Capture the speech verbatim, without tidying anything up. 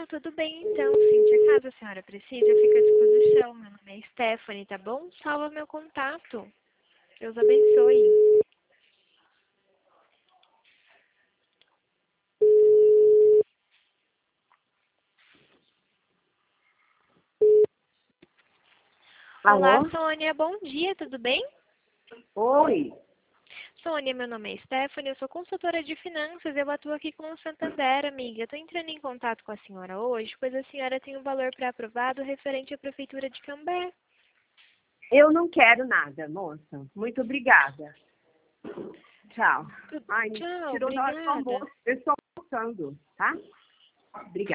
tudo bem então, Cíntia. Caso a senhora precise, eu fico à disposição. Meu nome é Stephanie, tá bom? Salva meu contato. Deus abençoe. Olá, Alô? Sônia. Bom dia, tudo bem? Oi. Sônia, meu nome é Stephanie, eu sou consultora de finanças, eu atuo aqui com o Santander, amiga. Eu tô entrando em contato com a senhora hoje, pois a senhora tem um valor pré-aprovado referente à Prefeitura de Cambé. Eu não quero nada, moça. Muito obrigada. Tchau. Ai, me Tchau, tirou na hora do obrigada. almoço. Eu estou almoçando, tá? Obrigada.